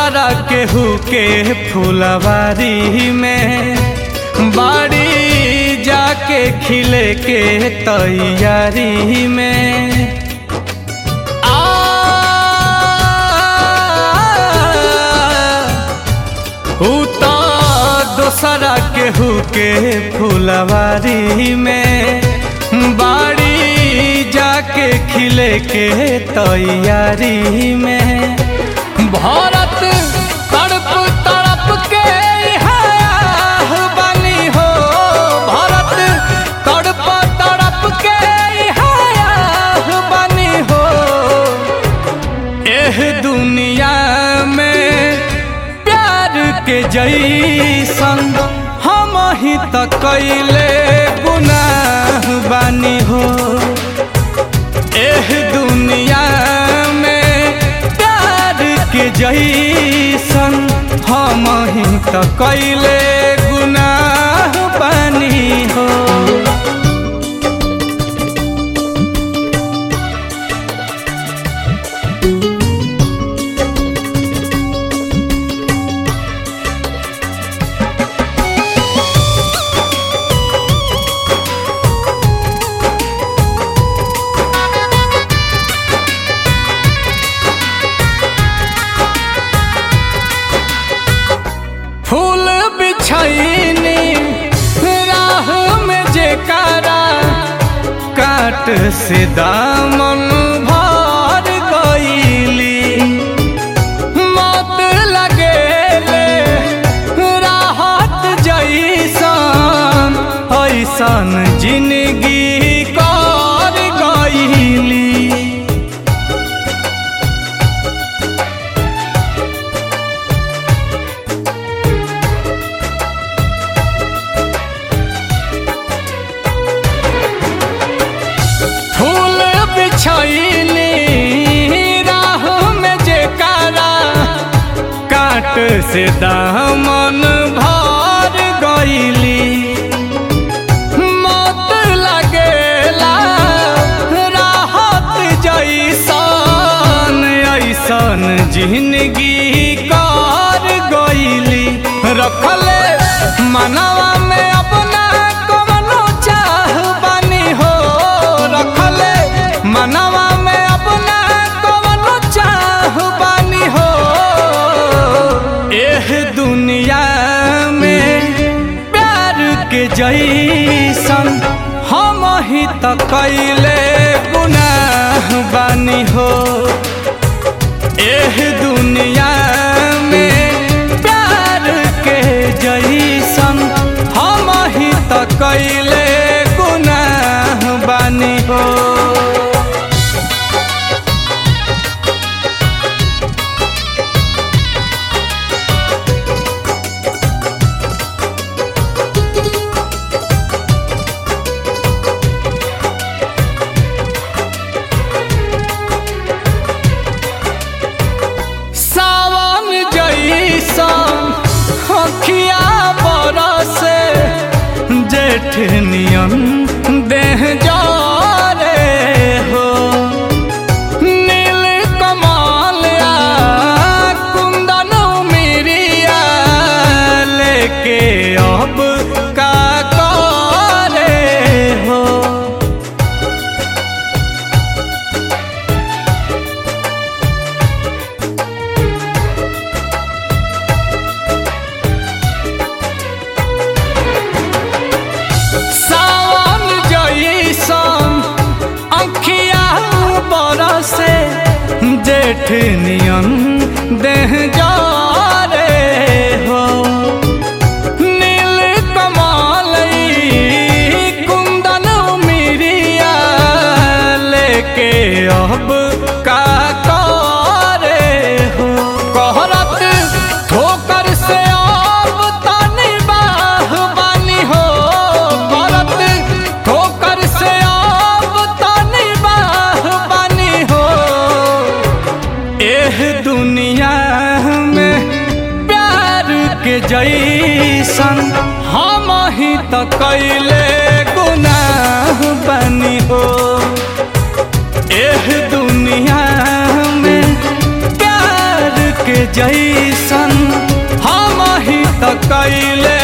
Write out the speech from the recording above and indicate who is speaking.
Speaker 1: दोसरा केहू के फुलवारी में बाड़ी जाके खिले के तैयारी में उता दोसरा केहू के फुलवारी में बाड़ी जाके खिले के तैयारी में भारत तड़प तड़प के बनी हो भारत तड़प तड़प के बनी हो एह दुनिया में प्यार के जैसन हम ही त कैले गुनाह बानी हो एह दुनिया में प्यार के जैसन हम ही त कैले गुनाह बानी हो। फूल बिछैनी राह में जेकरा काट से दामन भर गईली मत लगेले राहत जैसन ऐसन जिंदगी कर गईली छैनी राह में जेकरा काट से दामन भर गईली मत लगेला राहत जैसन ऐसन जिंदगी कर गईली रखले मनवा में अपना कवनो चाह बानी हो रखले मनवा में अपना कवनो चाह बानी हो एह दुनिया में प्यार के जैसन हम ही त कैले गुनाह बानी हो एह दुनिया में प्यार के जैसन हम ही त कैले गुनाह बानी हो। जेठ नियन देह जारे हो नील कमालिया कुंदन मिरिया लेके अब का करे हो से जेठ नियन देह जारे हो नील कमालई कुंदन मिरिया लेके अब का करे हो कहरत ठोकर से अब तनी बाह बानी हो कहरत ठोकर से अब तनी बाह बानी हो एह दुनिया में प्यार के जैसन हम ही त कैले गुनाह बानी हो एह दुनिया में प्यार के जैसन हम ही त कैले